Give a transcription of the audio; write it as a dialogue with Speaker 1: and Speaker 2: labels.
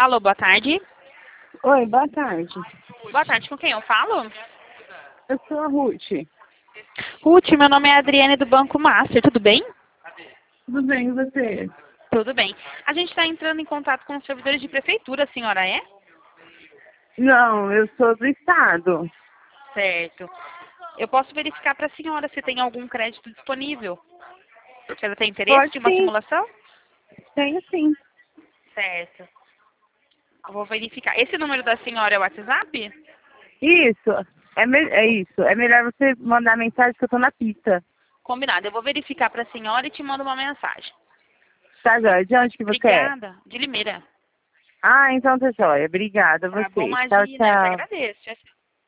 Speaker 1: Alô, boa tarde.
Speaker 2: Oi, boa tarde.
Speaker 1: Boa tarde, com quem eu falo?
Speaker 2: Eu sou a Ruth.
Speaker 1: Ruth, meu nome é Adriane do Banco Master, tudo bem?
Speaker 2: Tudo bem, e você?
Speaker 1: Tudo bem. A gente está entrando em contato com os servidores de prefeitura, a senhora é?
Speaker 2: Não, eu sou do estado.
Speaker 1: Certo. Eu posso verificar para a senhora se tem algum crédito disponível. A senhora tem interesse
Speaker 2: Pode
Speaker 1: de uma
Speaker 2: sim,
Speaker 1: simulação?
Speaker 2: tenho sim.
Speaker 1: Certo. Eu vou verificar. Esse número da senhora é o WhatsApp?
Speaker 2: Isso, é isso. É melhor você mandar mensagem que eu tô na pista.
Speaker 1: Combinado. Eu vou verificar para a senhora e te mando uma mensagem.
Speaker 2: Tá, joia? De onde que você é?
Speaker 1: Obrigada. De Limeira.
Speaker 2: Ah, então tá joia. Obrigada a
Speaker 1: Tá bom,
Speaker 2: você. Tchau,
Speaker 1: imagina. Eu que
Speaker 2: tchau.
Speaker 1: agradeço. Tchau, tchau.